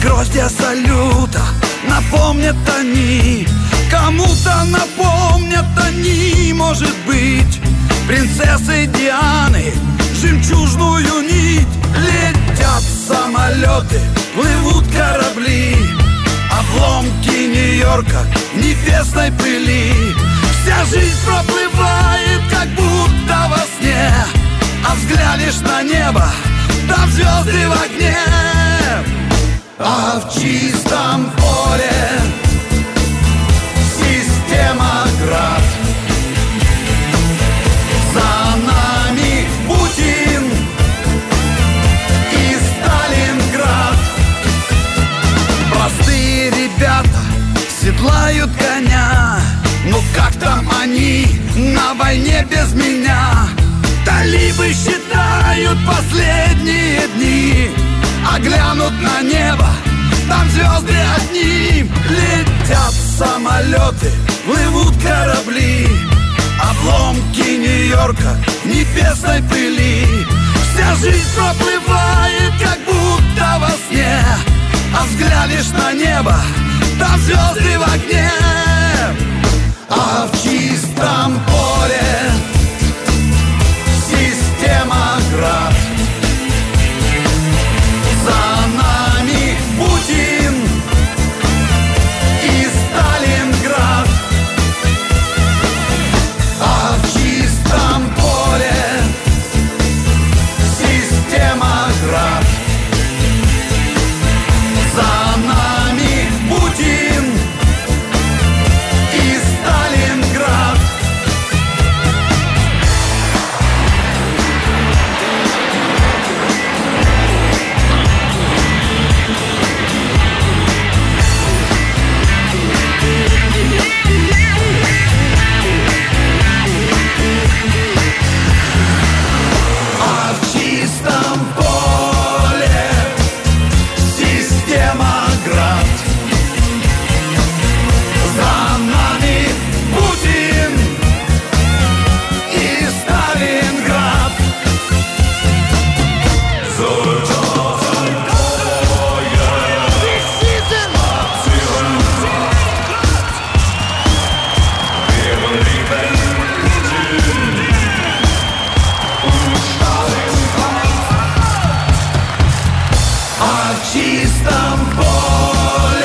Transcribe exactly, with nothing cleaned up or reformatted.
гроздья салюта напомнят они, кому-то напомнят они, может быть, принцессы Дианы, жемчужную нить. Летят самолеты, плывут корабли, обломки Нью-Йорка в небесной пыли. Вся жизнь проплывает, как будто во сне, а взглянешь на небо, там звезды в огне. А в чистом поле система град, за нами Путин и Сталинград. Простые ребята седлают коня, ну как там они на войне без меня? Талибы считают последние дни, а глянут на небо, там звезды одни. Летят самолеты, плывут корабли, обломки Нью-Йорка в небесной пыли. Вся жизнь проплывает, как будто во сне, а взглянешь на небо, там звезды в огне. А в чистом поле система град, за нами Путин и Сталинград. А в чистом поле система град, за нами Путин и Сталинград. А в чистом поле система град, за нами Путин и Сталинград. А в чистом поле